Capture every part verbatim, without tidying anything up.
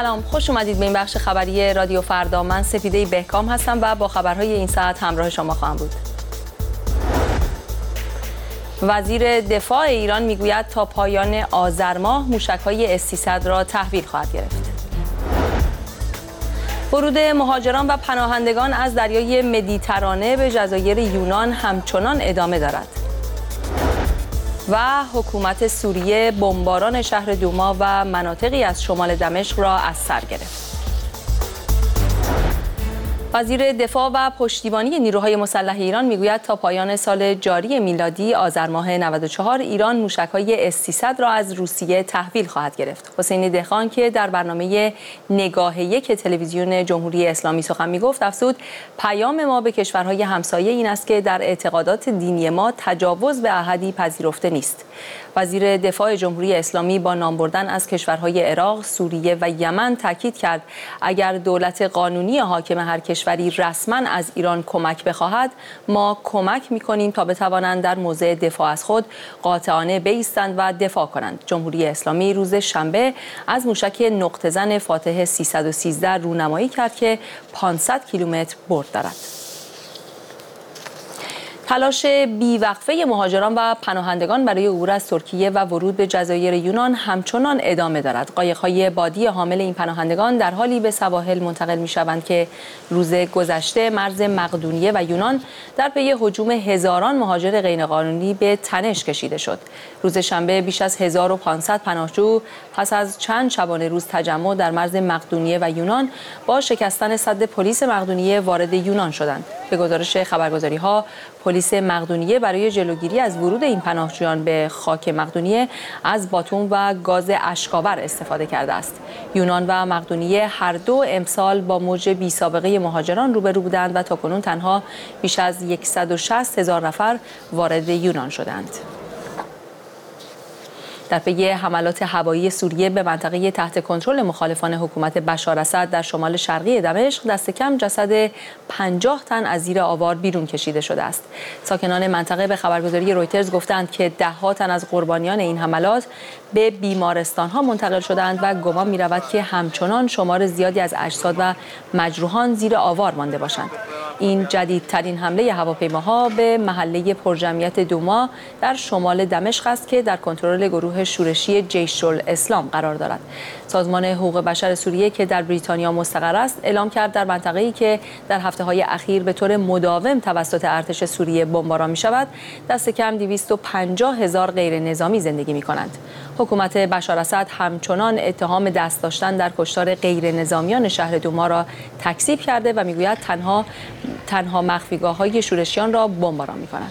سلام، خوش اومدید به این بخش خبری رادیو فردا. من سپیده بهکام هستم و با خبرهای این ساعت همراه شما خواهم بود. وزیر دفاع ایران میگوید تا پایان آذر ماه موشک‌های اس سیصد را تحویل خواهد گرفت. ورود مهاجران و پناهندگان از دریای مدیترانه به جزایر یونان همچنان ادامه دارد. و حکومت سوریه بمباران شهر دوما و مناطقی از شمال دمشق را از سر گرفت. وزیر دفاع و پشتیبانی نیروهای مسلح ایران میگوید تا پایان سال جاری میلادی آذر ماه نود و چهار ایران موشک‌های اس سیصد را از روسیه تحویل خواهد گرفت. حسین دهقان که در برنامه نگاه یک تلویزیون جمهوری اسلامی سخن میگفت افزود پیام ما به کشورهای همسایه این است که در اعتقادات دینی ما تجاوز به احدی پذیرفته نیست. وزیر دفاع جمهوری اسلامی با نام بردن از کشورهای عراق، سوریه و یمن تاکید کرد اگر دولت قانونی حاکم هر کشوری رسما از ایران کمک بخواهد ما کمک می‌کنیم تا بتوانند در موضع دفاع از خود قاطعانه بایستند و دفاع کنند. جمهوری اسلامی روز شنبه از موشک نقطه زن فاتح سیصد و سیزده رونمایی کرد که پانصد کیلومتر برد دارد. تلاش بیوقفه مهاجران و پناهندگان برای عبور از ترکیه و ورود به جزایر یونان همچنان ادامه دارد. قایق‌های بادی حامل این پناهندگان در حالی به سواحل منتقل می‌شوند که روز گذشته مرز مقدونیه و یونان در پی هجوم هزاران مهاجر غیرقانونی به تنش کشیده شد. روز شنبه بیش از هزار و پانصد پناهجو پس از چند شبانه روز تجمع در مرز مقدونیه و یونان با شکستن سد پلیس مقدونیه وارد یونان شدند. به گزارش خبرگزاری‌ها پلیس مقدونیه برای جلوگیری از ورود این پناهجویان به خاک مقدونیه از باتوم و گاز اشک‌آور استفاده کرده است. یونان و مقدونیه هر دو امسال با موج بی سابقه مهاجران روبرو بودند و تاکنون تنها بیش از صد و شصت هزار نفر وارد یونان شدند. در پی حملات هوایی سوریه به منطقه تحت کنترل مخالفان حکومت بشار اسد در شمال شرقی دمشق دست کم جسد پنجاه تن از زیر آوار بیرون کشیده شده است. ساکنان منطقه به خبرگزاری رویترز گفتند که ده‌ها تن از قربانیان این حملات به بیمارستان‌ها منتقل شدند و گمان می‌رود که همچنان شمار زیادی از اجساد و مجروحان زیر آوار مانده باشند. این جدیدترین حمله هواپیماها به محله پرجمعیت دوما در شمال دمشق است که در کنترل گروه شورشی جیش الاسلام قرار دارد. سازمان حقوق بشر سوریه که در بریتانیا مستقر است اعلام کرد در منطقه‌ای که در هفته‌های اخیر به طور مداوم توسط ارتش سوریه بمباران می‌شود دست کم دویست و پنجاه هزار غیر نظامی زندگی می‌کنند. حکومت بشار اسد همچنان اتهام دست داشتن در کشتار غیر نظامیان شهر دوما را تکذیب کرده و میگوید تنها تنها مخفیگاه‌های شورشیان را بمباران می‌کنند.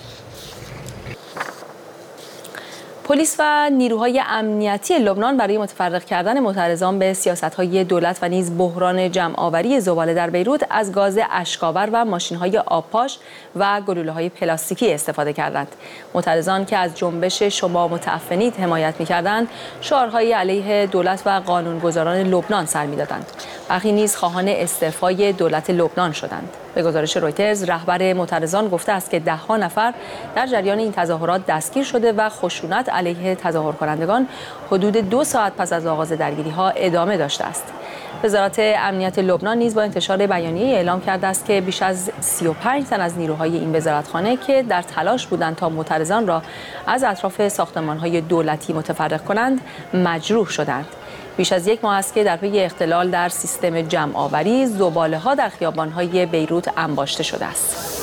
پلیس و نیروهای امنیتی لبنان برای متفرق کردن معترضان به سیاست‌های دولت و نیز بحران جمع‌آوری زباله در بیروت از گاز اشک‌آور و ماشین‌های آبپاش و گلوله‌های پلاستیکی استفاده کردند. معترضان که از جنبش شما متعفنید حمایت می‌کردند، شعارهای علیه دولت و قانونگذاران لبنان سر می‌دادند. برخی نیز خواهان استعفای دولت لبنان شدند. به گزارش رویترز رهبر معترضان گفته است که ده‌ها نفر در جریان این تظاهرات دستگیر شده و خشونت علیه تظاهر کنندگان حدود دو ساعت پس از آغاز درگیری‌ها ادامه داشته است. وزارت امنیت لبنان نیز با انتشار بیانیه اعلام کرده است که بیش از سی و پنج تن از نیروهای این وزارتخانه که در تلاش بودند تا معترضان را از اطراف ساختمان‌های دولتی متفرق کنند مجروح شدند. بیش از یک ماه است که در پی اختلال در سیستم جمع‌آوری زباله‌ها در خیابان‌های بیروت انباشته شده است.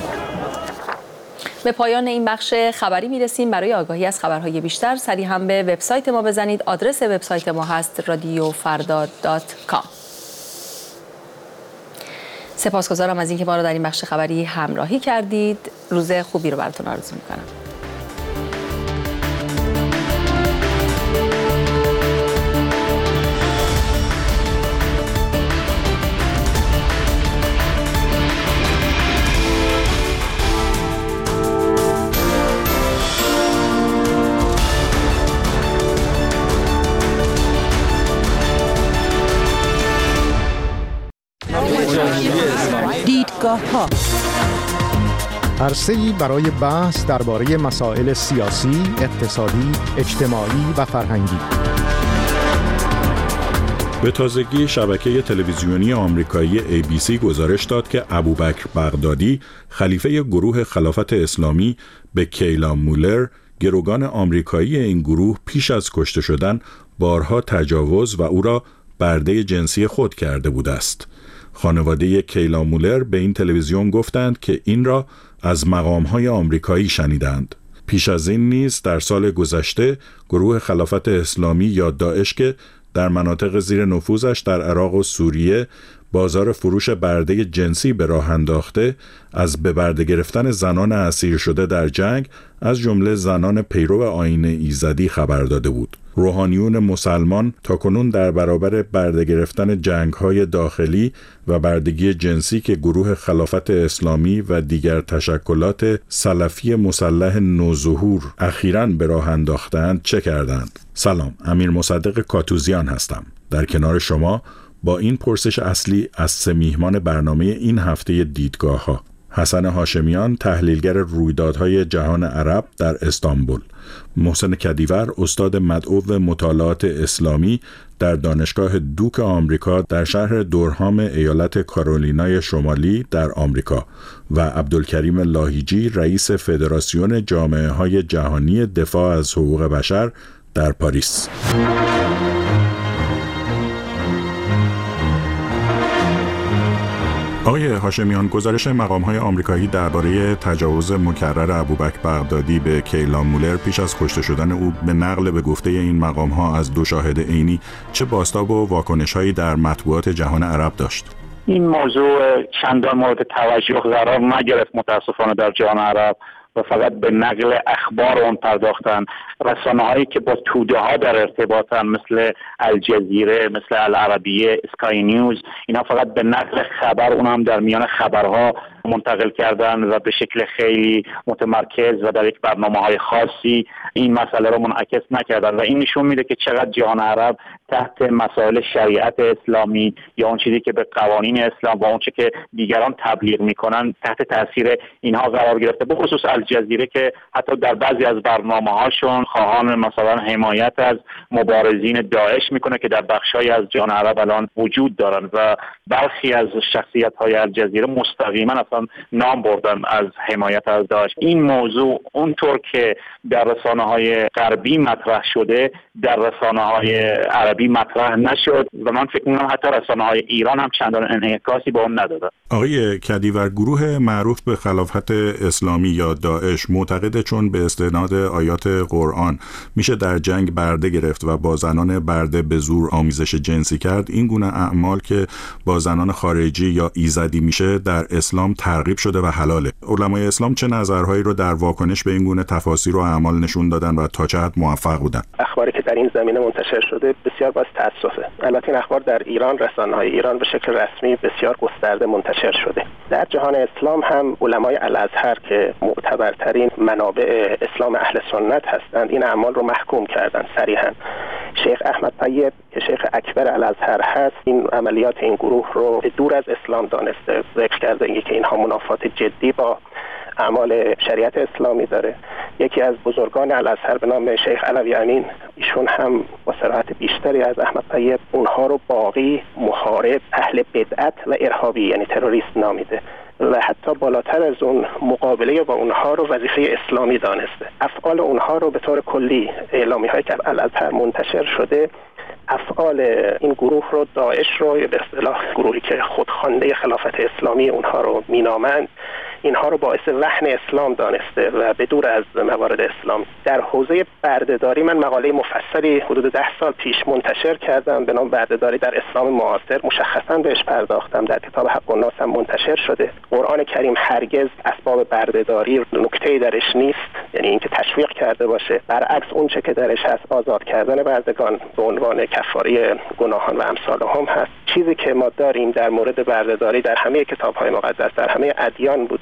به پایان این بخش خبری میرسیم. برای آگاهی از خبرهای بیشتر سریع هم به وبسایت ما بزنید. آدرس وبسایت ما هست رادیو فردا دات کام. سپاسگزارم از اینکه ما رو در این بخش خبری همراهی کردید. روز خوبی رو براتون آرزو می‌کنم. دیدگاه‌ها عرصه‌ای برای بحث درباره مسائل سیاسی، اقتصادی، اجتماعی و فرهنگی. به تازگی شبکه تلویزیونی آمریکایی ای بی سی گزارش داد که ابوبکر بغدادی، خلیفه گروه خلافت اسلامی، به کیلا مولر، گروگان آمریکایی این گروه، پیش از کشته شدن بارها تجاوز و او را برده جنسی خود کرده بوده است. خانواده کیلا مولر به این تلویزیون گفتند که این را از مقام‌های آمریکایی شنیدند. پیش از این نیز در سال گذشته گروه خلافت اسلامی یا داعش که در مناطق زیر نفوذش در عراق و سوریه بازار فروش برده جنسی به راه انداخته، از به برده گرفتن زنان اسیر شده در جنگ از جمله زنان پیرو آیین ایزدی خبر داده بود. روحانیون مسلمان تاکنون در برابر برده گرفتن جنگ‌های داخلی و بردگی جنسی که گروه خلافت اسلامی و دیگر تشکلات سلفی مسلح نوظهور اخیراً به راه انداختند چه کردند؟ سلام، امیر مصدق کاتوزیان هستم. در کنار شما با این پرسش اصلی از سه میهمان برنامه این هفته دیدگاه‌ها: حسن هاشمیان، تحلیلگر رویدادهای جهان عرب در استانبول، محسن کدیور، استاد مدعو مطالعات اسلامی در دانشگاه دوک آمریکا در شهر دورهام ایالت کارولینای شمالی در آمریکا و عبدالکریم لاهیجی، رئیس فدراسیون جامعه‌های جهانی دفاع از حقوق بشر در پاریس. آقای هاشمیان، گزارش مقام‌های آمریکایی درباره تجاوز مکرر ابوبکر بغدادی به کیلا مولر پیش از کشته شدن او به نقل به گفته این مقام‌ها از دو شاهد عینی چه بازتاب و واکنش‌هایی در مطبوعات جهان عرب داشت؟ این موضوع چندان مورد توجه قرار نگرفت متاسفانه در جهان عرب و فقط به نقل اخبار اون پرداختن. رسانه هایی که با توده ها در ارتباطن مثل الجزیره، مثل العربیه، اسکای نیوز، اینا فقط به نقل خبر، اون هم در میان خبرها منتقل کردن و به شکل خیلی متمرکز و در یک برنامه های خاصی این مسئله رو منعکس نکردن و این نشون میده که چقدر جهان عرب تحت مسائل شریعت اسلامی یا اون چیزی که به قوانین اسلام و اون چیزی که دیگران تبلیغ میکنن تحت تاثیر اینها قرار گرفته. به خصوص الجزیره که حتی در بعضی از برنامه‌هاشون خواهان مثلا حمایت از مبارزین داعش میکنه که در بخش‌های از جهان عرب الان وجود دارن و برخی از شخصیت‌های الجزیره مستقیما اصلا نام بردن از حمایت از داعش. این موضوع اونطور که در رسانه‌های غربی مطرح شده در رسانه‌های عربی مطرح نشد و من فکر می‌کنم حتی رسانه‌های ایران هم چندان انعکاسی به اون ندادن. آقای کدیور، گروه معروف به خلافت اسلامی یا داعش معتقده چون به استناد آیات قرآن میشه در جنگ برده گرفت و با زنان برده به زور آمیزش جنسی کرد، این گونه اعمال که با زنان خارجی یا ایزدی میشه در اسلام ترغیب شده و حلاله. علمای اسلام چه نظرهایی رو در واکنش به این گونه تفاسیر و اعمال نشون دادن و تا چه حد موفق بودن؟ اخباری که در این زمینه منتشر شده بسیار باعث تأسفه. البته این اخبار در ایران، رسانه‌های ایران به شکل رسمی بسیار گسترده منتشر شده. در جهان اسلام هم علمای الازهر که معتبرترین منابع اسلام اهل سنت هستند این اعمال رو محکوم کردند صریحا. شیخ احمد طیب که شیخ اکبر الازهر هست این عملیات این گروه رو دور از اسلام دانسته، ذکر کرده اینکه اینها منافات جدی با اعمال شریعت اسلامی داره. یکی از بزرگان الازهر به نام شیخ علوی امین، ایشون هم با صراحت بیشتری از احمد طیب اونها رو باغی، محارب، اهل بدعت و ارهابی یعنی تروریست نامیده و حتی بالاتر از اون مقابله با اونها رو وظیفه اسلامی دانسته. افعال اونها رو به طور کلی اعلامی هایی که الازهر منتشر شده افعال این گروه رو داعش رو به اصطلاح گروهی که خودخوانده خلافت اسلامی اونها رو مینامند اینها رو باعث وهن اسلام دانسته و به دور از موارد اسلام. در حوزه بردهداری من مقاله مفصلی حدود ده سال پیش منتشر کردم به نام بردهداری در اسلام معاصر، مشخصا بهش پرداختم، در کتاب حق الناس هم منتشر شده. قرآن کریم هرگز اسباب بردهداری نکته‌ای درش نیست، یعنی اینکه تشویق کرده باشه، برعکس اون چه که درش هست آزاد کردن بردگان به عنوان کفاره گناهان و امثالهم هست. چیزی که ما داریم در مورد بردهداری در همه کتاب‌های مقدس در همه ادیان بوده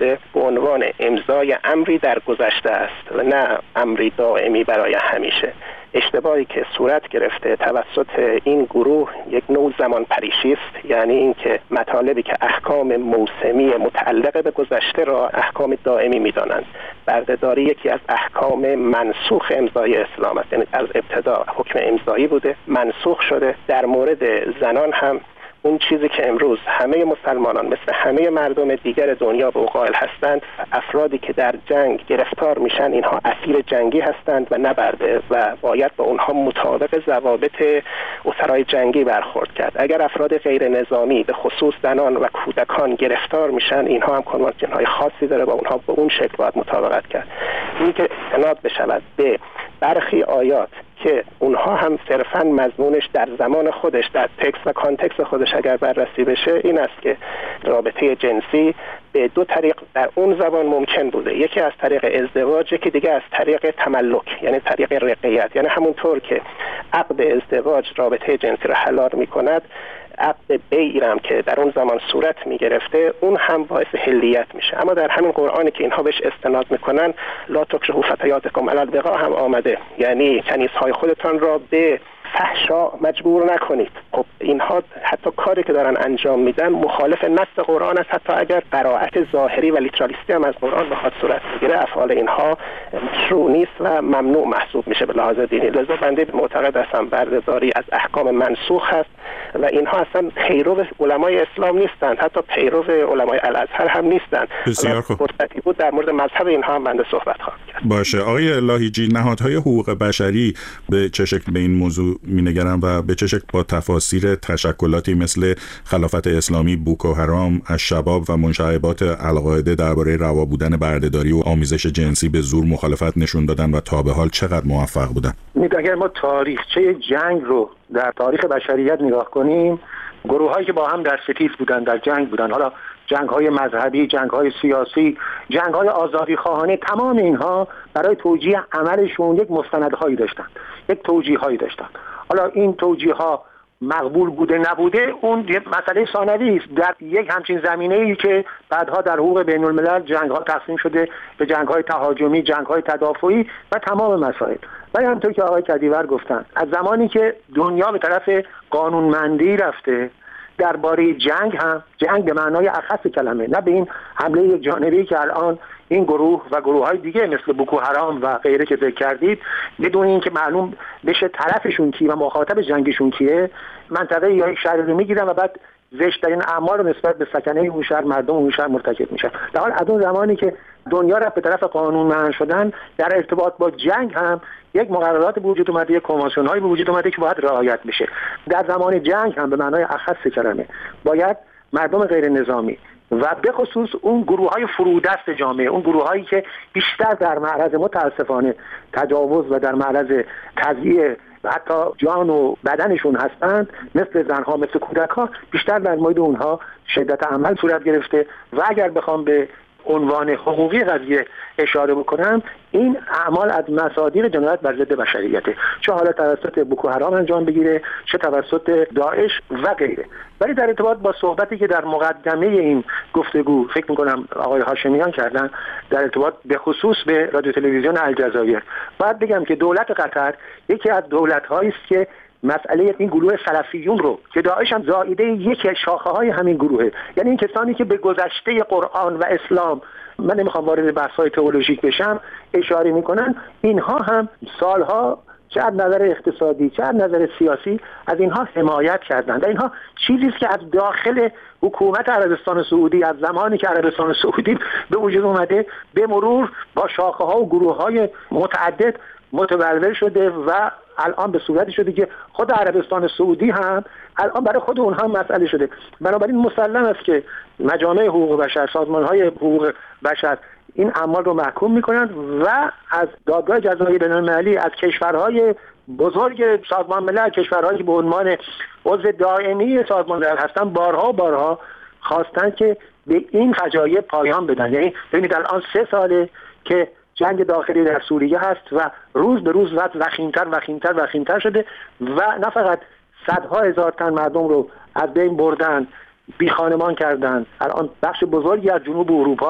شده به عنوان امضای امری در گذشته است و نه امری دائمی برای همیشه. اشتباهی که صورت گرفته توسط این گروه یک نوع زمان پریشی است، یعنی اینکه مطالبی که احکام موسمی متعلق به گذشته را احکام دائمی می‌دانند. بردهداری یکی از احکام منسوخ امضای اسلام است، یعنی از ابتدا حکم امضایی بوده، منسوخ شده. در مورد زنان هم اون چیزی که امروز همه مسلمانان مثل همه مردم دیگر دنیا به او قائل هستند، افرادی که در جنگ گرفتار میشن اینها اسیر جنگی هستند و نه برده و باید با اونها مطابق ضوابط اسرای جنگی برخورد کرد. اگر افراد غیر نظامی به خصوص زنان و کودکان گرفتار میشن، اینها هم کنوانسیون های خاصی داره و اونها به اون شکل باید مطابقت کرد. این که استناد بشود به برخی آیات که اونها هم صرفاً مضمونش در زمان خودش در تکست و کانتکست خودش اگر بررسی بشه این است که رابطه جنسی به دو طریق در اون زبان ممکن بوده. یکی از طریق ازدواج، یکی دیگه از طریق تملک، یعنی طریق رقیت. یعنی همونطور که عقد ازدواج رابطه جنسی را حلال می‌کند، عقد بیعم که در اون زمان صورت می گرفته اون هم باعث حلیت میشه. اما در همین قرآنی که اینها بهش استناد میکنن، لا تکرهوا فتیاتکم علی البغاء هم آمده، یعنی کنیزهای خودتان را به فحشا مجبور نکنید. خب اینها حتی کاری که دارن انجام میدن مخالف نص قرآن است، حتی اگر قرائت ظاهری و لیترالیستی هم از قرآن بخواد صورت بگیره، افعال اینها مشروع نیست و ممنوع محسوب میشه به لحاظ دینی. لذا بنده معتقد هستم بردهداری از احکام منسوخ هست و اینها اصلا پیرو علمای اسلام نیستند، حتی پیرو علمای الازهر هم نیستند. بسیار خوب. فرصتی بود در مورد مذهب اینها هم بنده صحبت خواهم کرد. باشه آقای لاهیجی، نهادهای حقوق بشری به چه شکل به این موضوع می‌نگرند و به چه شکل با تفاسیر تشکلاتی مثل خلافت اسلامی، بوکو حرام، الشباب و منشعبات القاعده درباره روا بودن بردهداری و آمیزش جنسی به زور مخالفت نشون دادن و تا به حال چقدر موفق بودن؟ اگر ما تاریخچه جنگ رو در تاریخ بشریت نگاه کنیم، گروه‌هایی که با هم در ستیز بودن، در جنگ بودن، حالا جنگ‌های مذهبی، جنگ‌های سیاسی، جنگ‌های آزادی‌خواهانه، تمام اینها برای توجیه عملشون یک مستندهایی داشتن، یک توجیه‌هایی داشتن. حالا این توجیه‌ها مقبول بوده نبوده اون مسئله ثانوی است. در یک همچین زمینه‌ای که بعدها در حقوق بین‌الملل جنگ‌ها تقسیم شده به جنگ‌های تهاجمی، جنگ‌های تدافعی و تمام مسائل. ولی همونطور که آقای کدیور گفتن، از زمانی که دنیا به طرف قانونمندی رفته، درباره جنگ هم، جنگ به معنای اخص کلمه، نه به این حمله یک جانبی که الان این گروه و گروه‌های دیگه مثل بوکو حرام و غیره که ذکر کردید، بدون اینکه معلوم بشه طرفشون کی و مخاطب جنگشون کیه، منطقه یا یک شهر رو میگیرن و بعد زشت‌ترین اعمال رو نسبت به سکنه اون شهر، مردم اون شهر مرتکب میشن. در حال از اون زمانی که دنیا رفت به طرف قانونمند شدن، در ارتباط با جنگ هم یک مقررات به وجود اومده، یک کنوانسیون‌هایی به وجود اومده که باید رعایت بشه. در زمان جنگ هم به معنای اخص کلمه باید مردم غیر نظامی و به خصوص اون گروه‌های فرودست جامعه، اون گروه‌هایی که بیشتر در معرض متاسفانه تجاوز و در معرض تضییع و حتی جان و بدنشون هستند، مثل زنها، مثل کودک‌ها، بیشتر در مورد اونها شدت عمل صورت گرفته. و اگر بخوام به عنوان حقوقی قضیه اشاره بکنم، این اعمال از مصادیق جنایت بر ضد بشریته، چه حالا توسط بوکو حرام انجام بگیره، چه توسط داعش و غیره. ولی در ارتباط با صحبتی که در مقدمه این گفتگو فکر می‌کنم آقای هاشمیان کردن در ارتباط به خصوص به رادیو تلویزیون الجزایر، باید بگم که دولت قطر یکی از دولت‌هایی است که مسئله این گروه سلفیون رو که داعش هم زائیده یک شاخه‌های همین گروهه، یعنی این کسانی که به گذشته قرآن و اسلام، من نمیخوام وارد بحث‌های تئولوژیک بشم، اشاره میکنن، اینها هم سالها چه از نظر اقتصادی چه از نظر سیاسی از اینها حمایت کردند. اینها چیزی است که از داخل حکومت عربستان سعودی، از زمانی که عربستان سعودی به وجود اومده، به مرور با شاخه‌ها و گروه‌های متعدد متبلور شده و الان به صورتی شده که خود عربستان سعودی هم الان برای خود اونها هم مسئله شده. بنابراین مسلم است که مجامع حقوق بشر، سازمان‌های حقوق بشر این اعمال رو محکوم می‌کنند و از دادگاه جزایی بین‌المللی، از کشورهای بزرگ سازمان ملل، کشورهایی که به عنوان عضو دائمی سازمان ملل هستن، بارها بارها خواستن که به این فجایع پایان بدن. یعنی ببینید الان سه ساله که جنگ داخلی در سوریه هست و روز به روز وضع وخیم‌تر وخیم‌تر وخیم‌تر شده و نه فقط صدها هزار تن مردم رو از بین بردن، بی خانمان کردن. الان بخش بزرگی از جنوب اروپا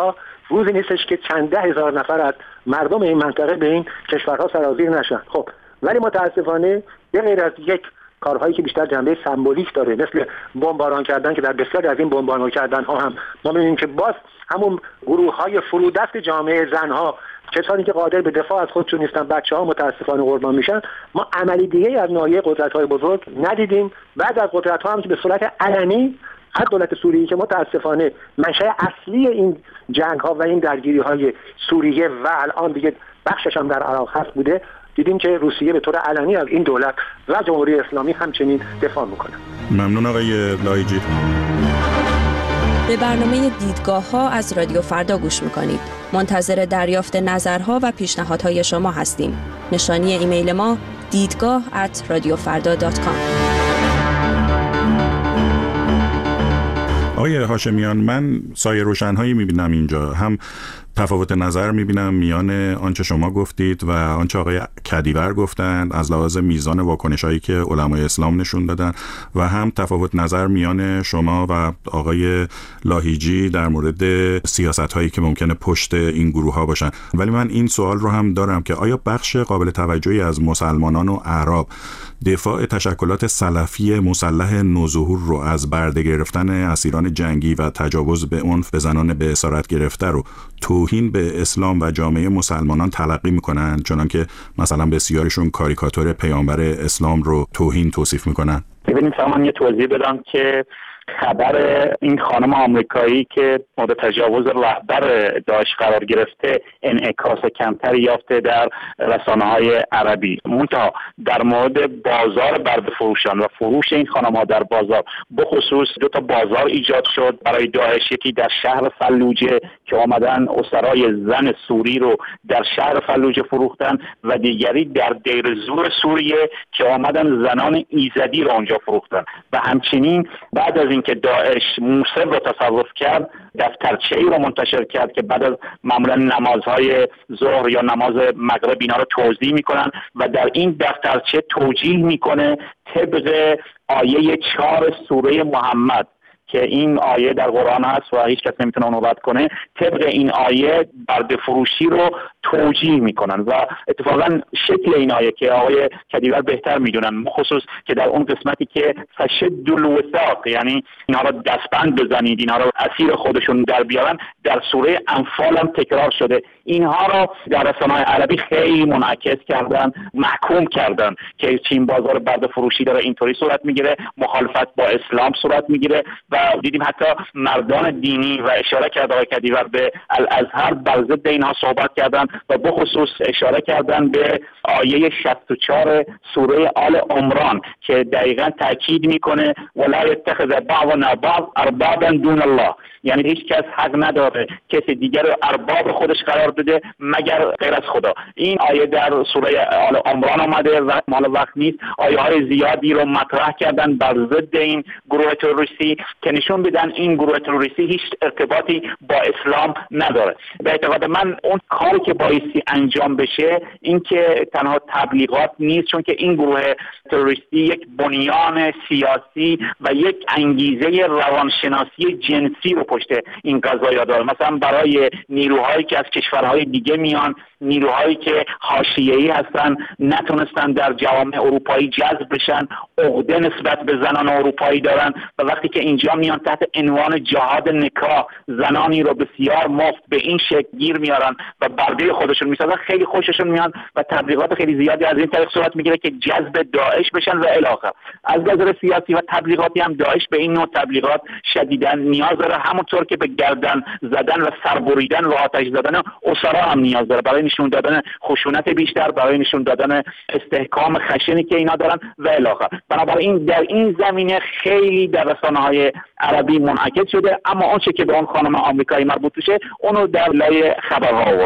روزی نیستش که چند ده هزار نفر از مردم این منطقه به این کشورها سرازیر نشن. خب ولی متاسفانه به غیر از یک کارهایی که بیشتر جنبه سمبولیک داره مثل بمباران کردن که در بسیاری از این بمباران کردن ها هم ما می‌بینیم که باز همون گروه‌های فرودست جامعه زن‌ها، کسانی که قادر به دفاع از خودشون نیستن، بچه‌ها متاسفانه قربان میشن. ما عملی دیگه از ناحیه قدرت‌های بزرگ ندیدیم. بعد از قدرت‌ها هم که به صورت علنی از دولت سوریه که متاسفانه منشأ اصلی این جنگ‌ها و این درگیری‌های سوریه و الان دیگه بخشش هم در عراق هست بوده، دیدیم که روسیه به طور علنی از این دولت و جمهوری اسلامی همچنین دفاع میکنه. ممنون آقای لایجی. به برنامه دیدگاه ها از رادیو فردا گوش میکنید. منتظر دریافت نظرها و پیشنهادهای شما هستیم. نشانی ایمیل ما دیدگاه ات رادیو فردا دات کام. آقای هاشمیان، من سایه روشن‌هایی می‌بینم اینجا، هم تفاوت نظر می‌بینم میان آنچه شما گفتید و آنچه آقای کدیور گفتند از لحاظ میزان واکنش‌هایی که علمای اسلام نشون دادن و هم تفاوت نظر میان شما و آقای لاهیجی در مورد سیاست‌هایی که ممکنه پشت این گروه‌ها باشن. ولی من این سوال رو هم دارم که آیا بخش قابل توجهی از مسلمانان و اعراب دفاع تشکلات سلفی مسلح نوظهور رو از برده گرفتن اسیران جنگی و تجاوز به عنف به زنان به اسارت گرفته رو توهین به اسلام و جامعه مسلمانان تلقی میکنن، چنان که مثلا بسیارشون کاریکاتور پیامبر اسلام رو توهین توصیف میکنن؟ ببینید من یه توضیح بدم که خبر این خانم آمریکایی که مورد تجاوز رهبر داعش قرار گرفته انعکاس کمتری یافته در رسانه‌های عربی. منتها در مورد بازار برده فروشان و فروش این خانم‌ها در بازار، بخصوص دو تا بازار ایجاد شد برای داعش، یکی در شهر فلوجه که آمدن اسرای زن سوری رو در شهر فلوجه فروختن و دیگری در دیر زور سوریه که آمدن زنان ایزدی رو اونجا فروختن. و همچنین بعد از اینکه داعش موصل رو تصرف کرد، دفترچه‌ای رو منتشر کرد که بعد از معمولا نمازهای ظهر یا نماز مغرب اینا رو توضیح میکنن و در این دفترچه توجیه میکنه طبق آیه چهار سوره محمد که این آیه در قرآن هست و هیچ کس نمیتونه اونو رد کنه. طبق این آیه برده فروشی رو توجیه میکنن و اتفاقا شکل این آیه که آقای کدیور بهتر میدونن، خصوص که در اون قسمتی که فشد الوثاق، یعنی اینا رو دستبند بزنید، اینا رو اسیر خودشون در بیارن، در سوره انفال هم تکرار شده. اینها رو در رسانه‌های عربی خیلی منعکس کردن، محکوم کردن که چین بازار برده فروشی داره اینطوری صورت میگیره، مخالفت با اسلام صورت میگیره. و دیدیم حتی مردان دینی و اشاره کرد آقای کدیور به الازهر بر ضد اینها صحبت کردن و بخصوص اشاره کردن به آیه شصت و چهار سوره آل عمران که دقیقاً تاکید میکنه ولا یتخذ بعضنا بعض اربابا دون الله، یعنی هیچ کس حق نداره کسی دیگر رو ارباب خودش قرار بده مگر غیر از خدا. این آیه در سوره آل عمران آمده و مال وقت نیست، آیه های زیادی رو مطرح کردن بر ضد این گروه تروریستی که نشون بدن این گروه تروریستی هیچ ارتباطی با اسلام نداره. به اعتقاد من اون کاری که بایستی انجام بشه این که تنها تبلیغات نیست، چون که این گروه تروریستی یک بنیان سیاسی و یک انگیزه روانشناسی جنسی رو پشت این قضایا داره. مثلا برای نیروهایی که از کشورهای دیگه میان، نیروهایی که حاشیه‌ای هستن، نتونستن در جوامع اروپایی جذب بشن، عقده نسبت به زنان اروپایی دارن و وقتی که اینجا میان تحت عنوان جهاد نکاح زنانی رو بسیار مفت به این شکل گیر میارن و برده خودشون میسازن، خیلی خوششون میاد و تبلیغات خیلی زیادی از این طریق صورت میگیره که جذب داعش بشن و الی آخر. از نظر سیاسی و تبلیغاتی هم داعش به این نوع تبلیغات شدیداً نیاز داره، همونطور که به گردن زدن و سربریدن و آتش زدن اسرا هم نیاز داره، برای نشون دادن خشونت بیشتر، برای نشون دادن استحکام خشنی که اینا دارن و الی آخر. بنابراین در این زمینه خیلی در رسانه‌های عربی منعکس شده، اما اون چه که به اون خانم آمریکایی مربوط میشه اونو در لایه خبرها آوردن.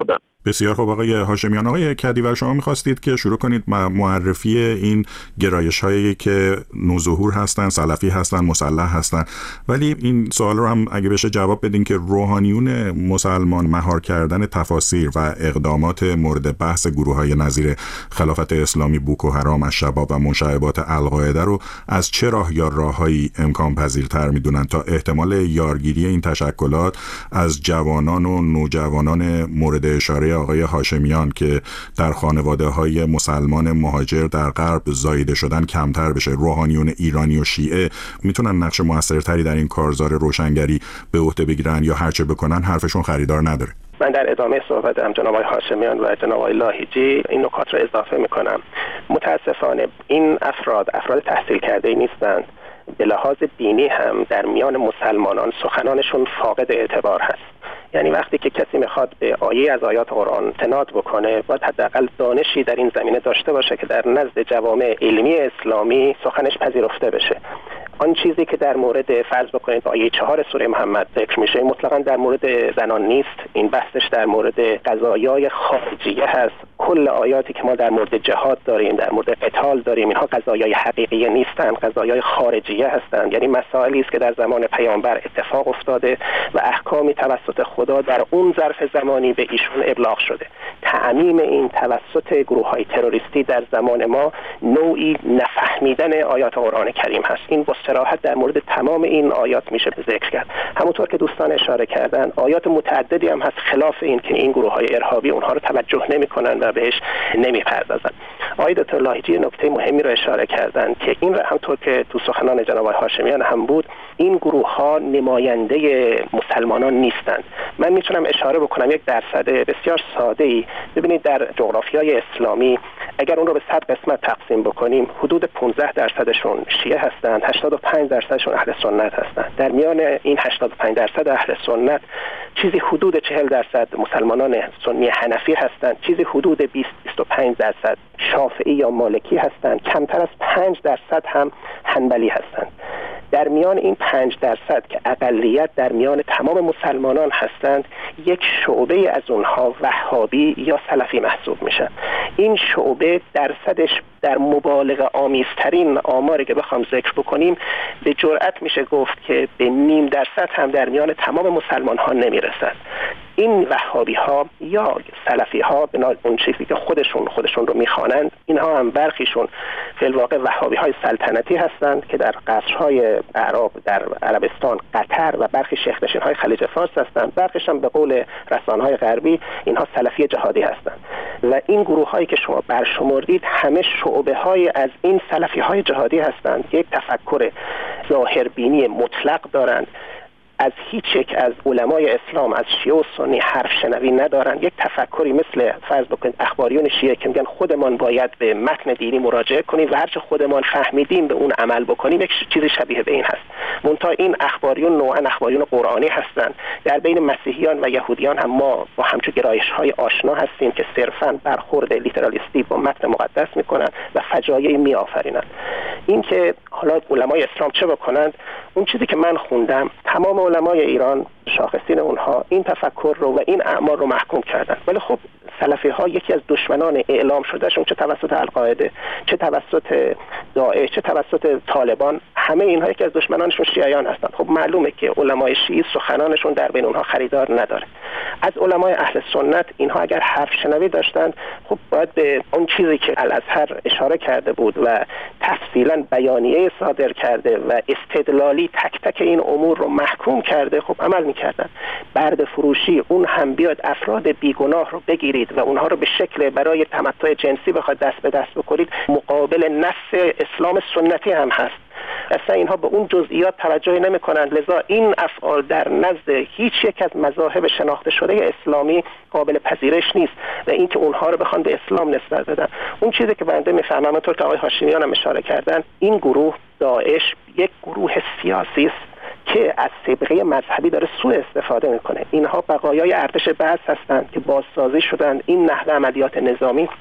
بسیار خوب آقای هاشمیان. آقای کدیور، شما می‌خواستید که شروع کنید معرفی این گرایش‌هایی که نوظهور هستن، سلفی هستن، مسلح هستن، ولی این سوال رو هم اگه بشه جواب بدین که روحانیون مسلمان مهار کردن تفاسیر و اقدامات مورد بحث گروه‌های نظیر خلافت اسلامی، بوکو حرام، الشباب و مشعبات القاعده رو از چه راه یا راههایی امکان پذیرتر می‌دونن تا احتمال یارگیری این تشکلات از جوانان و نوجوانان مورد اشاره آقای هاشمیان که در خانواده‌های مسلمان مهاجر در غرب زاییده شدن کمتر بشه؟ روحانیون ایرانی و شیعه میتونن نقش موثرتری در این کارزار روشنگری به عهده بگیرن یا هرچه بکنن حرفشون خریدار نداره؟ من در ادامه صحبتم جناب آقای هاشمیان و جناب آقای لاهیجی این نکات را اضافه میکنم. متاسفانه این افراد افراد تحصیل کرده نیستند. به لحاظ دینی هم در میان مسلمانان سخنانشون فاقد اعتبار هست. یعنی وقتی که کسی میخواد به آیه از آیات قرآن استناد بکنه باید حداقل دانشی در این زمینه داشته باشه که در نزد جوامع علمی اسلامی سخنش پذیرفته بشه. آن چیزی که در مورد فرض بکنید آیه چهار سوره محمد ذکر میشه مطلقاً در مورد زنان نیست. این بحثش در مورد قضایای خارجیه هست. کل آیاتی که ما در مورد جهاد داریم، در مورد قتال داریم، اینها قضایای حقیقیه نیستند، قضایای خارجیه هستند. یعنی مسائلی است که در زمان پیامبر اتفاق افتاده و احکامی توسط خدا در اون ظرف زمانی به ایشون ابلاغ شده. تعمیم این توسط گروه‌های تروریستی در زمان ما نوعی نفهمیدن آیات قرآن کریم هست. این با صراحت در مورد تمام این آیات میشه ذکر کرد. همونطور که دوستان اشاره کردن آیات متعددی هم هست خلاف این که این گروه‌های ارهابی اونها رو توجه نمی‌کنن و بهش نمی‌پردازن. آقای دکتر لاهیجی نکته مهمی رو اشاره کردن که این همونطور که تو سخنان جناب هاشمیان هم بود، این گروه‌ها نماینده مسلمانان نیستند. من میتونم اشاره بکنم یک درصد بسیار ساده‌ای. ببینید در جغرافیای اسلامی اگر اون رو به صد قسمت تقسیم بکنیم حدود پانزده درصدشون شیعه هستند، هشتاد و پنج درصدشون اهل سنت هستند. در میان این هشتاد و پنج درصد اهل سنت چیزی حدود چهل درصد مسلمانان سنی حنفی هستند، چیزی حدود بیست تا بیست و پنج درصد شافعی یا مالکی هستند، کمتر از پنج درصد هم حنبلی هستند. در میان این پنج درصد که اقلیت در میان تمام مسلمانان هستند یک شعبه از اونها وهابی یا سلفی محسوب میشن. این شعبه درصدش در مبالغه آمیزترین آماری که بخوام ذکر بکنیم به جرئت میشه گفت که به نیم درصد هم در میان تمام مسلمان ها نمیرسد. این وهابی ها یا سلفی ها به اون چیزی که خودشون خودشون رو میخوانند، اینها هم برخیشون فی الواقع وهابی های سلطنتی هستند که در قصرهای اعراب در عربستان، قطر و برخی شیخ نشین های خلیج فارس هستند. برخیش هم به قول رسانه های غربی اینها سلفی جهادی هستند. و این گروه هایی که شما برشمردید همه شعبه های از این سلفی های جهادی هستند. یک تفکر ظاهربینی مطلق دارند، از هیچ یک از علمای اسلام از شیعه و سنی حرف شنوی ندارند. یک تفکری مثل فرض بکنید اخباریون شیعه که میگن خودمان باید به متن دینی مراجعه کنیم و هرچه خودمان فهمیدیم به اون عمل بکنیم، یک چیزی شبیه به این هست. منتها این اخباریون نوعا اخباریون قرآنی هستند. در بین مسیحیان و یهودیان هم ما با همچون گرایش‌های آشنا هستیم که صرفاً برخورد لیترالیستی با متن مقدس میکنن و فجایعی میآفرینند. این که حالا علمای اسلام چه بکنند، اون چیزی که من خوندم تمام علمای ایران شاخصین اونها این تفکر رو و این اعمال رو محکوم کردن. ولی خب سلفی ها یکی از دشمنان اعلام شدهشون چه توسط القاعده، چه توسط داعش، چه توسط طالبان، همه اینها یکی از دشمنانشون شیعیان هستند. خب معلومه که علمای شیعی سخنانشون در بین اونها خریدار نداره. از علمای اهل سنت اینها اگر حرف شنوی داشتند خب باید به اون چیزی که الازهر اشاره کرده بود و تفصیلا بیانیه صادر کرده و استدلالی تک تک این امور رو محکوم کرده خب عمل می‌کردن. برد فروشی اون هم بیاد افراد بیگناه رو بگیرید و اونها رو به شکل برای تمتع جنسی بخواد دست به دست بکنید، مقابل نص اسلام سنتی هم هست. اصلا اینها به اون جزئیات توجه نمی کنند. لذا این افعال در نزد هیچ یک از مذاهب شناخته شده اسلامی قابل پذیرش نیست و اینکه اونها رو بخوان به اسلام نسبت بدن. اون چیزی که بنده میفهمم اونطور که آقای هاشمیان هم اشاره کردن، این گروه داعش یک گروه سیاسی است که از صبغه مذهبی داره سوء استفاده میکنه. اینها بقایای ارتش بعث هستند که بازسازی شدند. این نحوه عملیات نظامی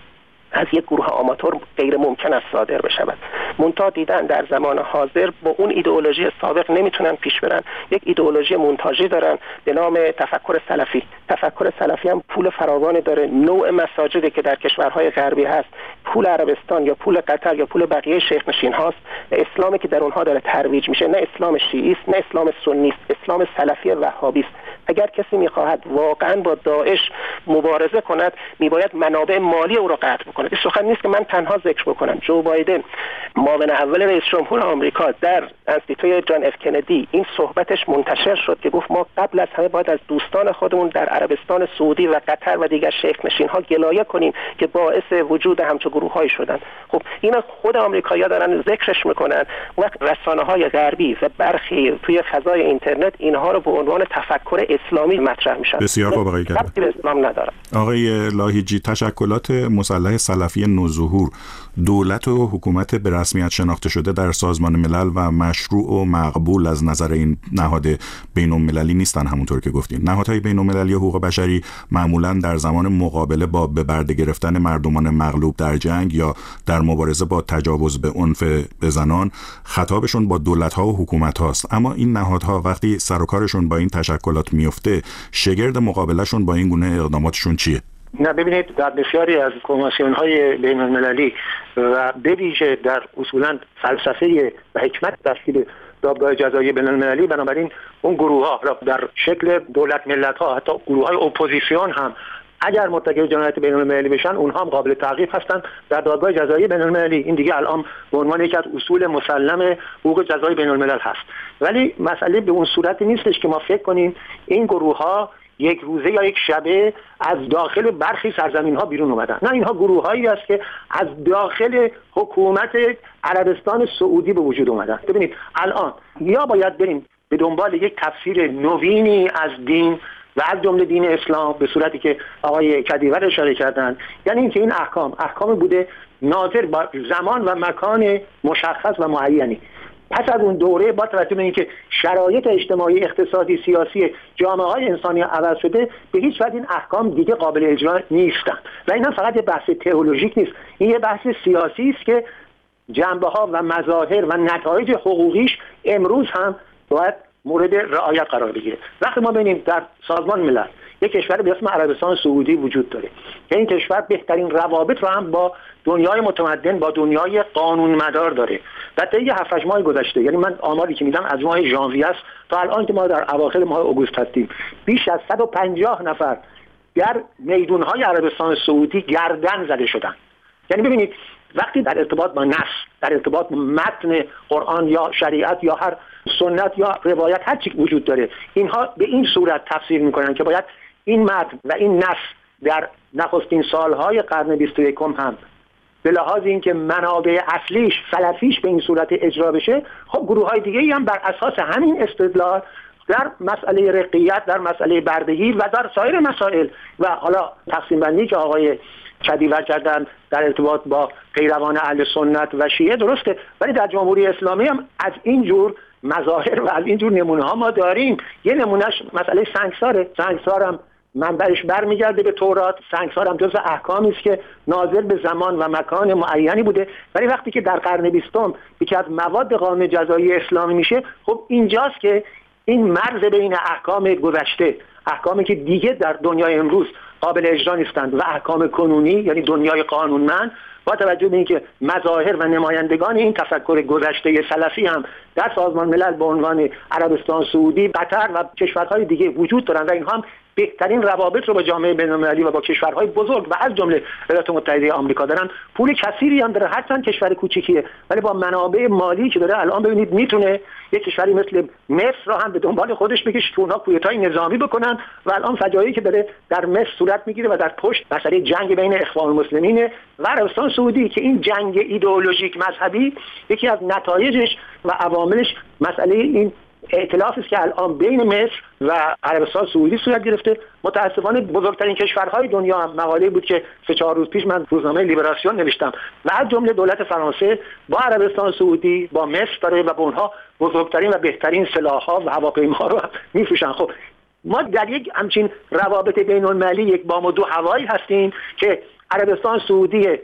از یک گروه آماتور غیر ممکن است صادر بشود. منتها دیدن در زمان حاضر با اون ایدئولوژی سابق نمیتونن پیش برن. یک ایدئولوژی مونتاژی دارن به نام تفکر سلفی. تفکر سلفی هم پول فراوانی داره. نوع مساجدی که در کشورهای غربی هست، پول عربستان یا پول قطر یا پول بقیه شیخ نشین هاست. اسلامی که در اونها داره ترویج میشه نه اسلام شیعی است، نه اسلام سنی است، اسلام سلفی وهابی است. اگر کسی میخواهد واقعا با داعش مبارزه کند، میباید منابع مالی او را قطع بکند. این سخن نیست که من تنها ذکر بکنم. جو بایدن، معاون اول رئیس جمهور آمریکا، در انستیتوی جان اف کندی این صحبتش منتشر شد که گفت ما قبل از همه باید از دوستان خودمون در عربستان سعودی و قطر و دیگر شیخ نشین ها گلایه کنیم که باعث وجود همچون گروه‌هایی شدن. خب اینا خود آمریکایی‌ها دارن ذکرش میکنن. وقت رسانه‌های غربی و برخی توی فضای اینترنت اینها رو به عنوان تفکر اسلامی مطرح میشن. بسیار خوب آقای کدی. اسلام نداره. آقای لاهیجی، تشکلات مسلح سلفی نوظهور دولت و حکومت به رسمیت شناخته شده در سازمان ملل و مشروع و مقبول از نظر این نهاد بین‌المللی نیستن. همونطور که گفتین نهادهای بین‌المللی حقوق بشری معمولاً در زمان مقابله با به برده گرفتن مردمان مغلوب در جنگ یا در مبارزه با تجاوز به عنف به زنان خطابشون با دولت‌ها و حکومت‌هاست، اما این نهادها وقتی سر و کارشون با این تشکلات میفته شگرد مقابلهشون با این گونه اقداماتشون چیه؟ نه ببینید، در بسیاری از کنوانسیون‌های بین‌المللی و به ویژه در اصولاً فلسفه و حکمت تشکیل دادگاه جزایی بین‌المللی، بنابراین اون گروه‌ها در شکل دولت ملت‌ها، حتی گروه‌های اپوزیسیون هم اگر مرتکب جنایت بین‌المللی بشن اونها هم قابل تعقیب هستند در دادگاه جزایی بین‌المللی. این دیگه الان به عنوان یکی از اصول مسلم حقوق جزایی بین‌الملل هست. ولی مسئله به اون صورتی نیستش که ما فکر کنیم این گروه‌ها یک روزه یا یک شبه از داخل برخی سرزمین ها بیرون اومدن. نه، اینها گروه هایی است که از داخل حکومت عربستان سعودی به وجود اومدن. ببینید الان یا باید بریم به دنبال یک تفسیر نوینی از دین و از جمله دین اسلام به صورتی که آقای کدیور اشاره کردن، یعنی اینکه این احکام احکام بوده ناظر با زمان و مکان مشخص و معینی. پس از اون دوره با توجه به اینکه شرایط اجتماعی، اقتصادی، سیاسی جامعه‌های انسانی عوض شده، به هیچ وجه این احکام دیگه قابل اجرا نیستند. و این هم فقط یه بحث تئولوژیک نیست، این یه بحث سیاسی است که جنبه‌ها و مظاهر و نتایج حقوقیش امروز هم باید مورد رعایت قرار بگیره. وقتی ما ببینیم در سازمان ملل یک کشور به اسم عربستان سعودی وجود داره که این کشور بهترین روابط رو هم با دنیای متمدن، با دنیای قانون مدار داره. در طی هفت ماه گذشته، یعنی من آماری که میدم از ماه ژانویه است تا الان که ما در اواخر ماه اوگوست هستیم، بیش از صد و پنجاه نفر در میدان‌های عربستان سعودی گردن زده شدن. یعنی ببینید وقتی در ارتباط با نص، در ارتباط با متن قرآن یا شریعت یا هر سنت یا روایت هر چی وجود داره، اینها به این صورت تفسیر میکنن که باید این متن و این نص در نخستین سالهای قرن بیست و یکم هم به لحاظ اینکه منابع اصلیش سلفیش به این صورت اجرا بشه، خب گروه های دیگه هم بر اساس همین استدلال در مسئله رقیت، در مسئله بردگی و در سایر مسائل و حالا تقسیم بندی که آقای کدیور کردن در ارتباط با پیروان اهل سنت و شیعه درسته، ولی در جمهوری اسلامی هم از این جور مظاهر و از این جور نمونه ها ما داریم. یه نمونهش مسئله سنگساره. سنگسار هم منبعش برمیگرده به تورات. سنگسار هم جزء احکامی است که ناظر به زمان و مکان معینی بوده، ولی وقتی که در قرن بیستم یکی از مواد قانون جزایی اسلامی میشه، خب اینجاست که این مرز بین احکام گذشته، احکامی که دیگه در دنیای امروز قابل اجرا نیستند، و احکام کنونی یعنی دنیای قانونمند، با توجه به اینکه مظاهر و نمایندگان این تفکر گذشته سلفی هم در سازمان ملل به عنوان عربستان سعودی، قطر و کشورهای دیگه وجود دارند و اینها هم بهترین روابط رو با جامعه بین‌المللی و با کشورهای بزرگ و از جمله ایالات متحده آمریکا دارن. پول کثیری هم داره، هرچند کشور کوچیکیه، ولی با منابع مالی که داره الان ببینید میتونه یک کشوری مثل مصر رو هم به دنبال خودش بکشه که اونها کودتای نظامی بکنن و الان فجایعی که داره در مصر صورت میگیره و در پشت مسئله جنگ بین اخوان المسلمین و عربستان سعودی که این جنگ ایدئولوژیک مذهبی یکی از نتایجش و عواملش مسئله این ائتلاف است که الان بین مصر و عربستان سعودی صورت گرفته. متاسفانه بزرگترین کشورهای دنیا هم مقاله بود که سه چهار روز پیش من روزنامه لیبراسیون نوشتم و از جمله دولت فرانسه با عربستان سعودی با مصر داره و به اونها بزرگترین و بهترین سلاح‌ها و هواپیماها رو میفروشن. خب ما در یک همچین روابط بین‌المللی یک بام و دو هوایی هستیم که عربستان سعودی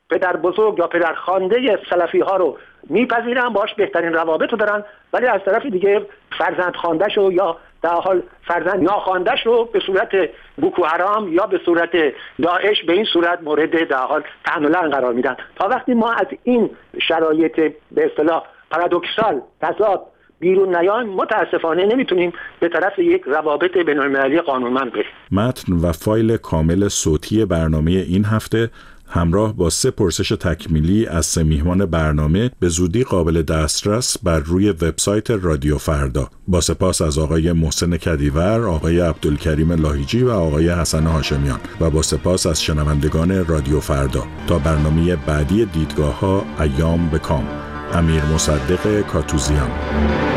پدر بزرگ یا پدر خوانده سلفی ها رو میپذیرن، باش بهترین روابط رو دارن، ولی از طرف دیگه فرزند خوانده‌ش رو یا در حال فرزند ناخوانده‌ش رو به صورت بوکو حرام یا به صورت داعش به این صورت مورد در حال طعن و لعن قرار میدن. تا وقتی ما از این شرایط به اصطلاح پارادوکسال تضاد بیرون نیایم، متاسفانه نمیتونیم به طرف یک روابط بین‌المللی قانونمند بریم. متن و فایل کامل صوتی برنامه این هفته همراه با سه پرسش تکمیلی از سه میهمان برنامه به زودی قابل دسترس بر روی وبسایت رادیو فردا. با سپاس از آقای محسن کدیور، آقای عبدالکریم لاهیجی و آقای حسن هاشمیان و با سپاس از شنوندگان رادیو فردا. تا برنامه بعدی دیدگاه‌ها، ایام به کام. امیر مصدق کاتوزیان.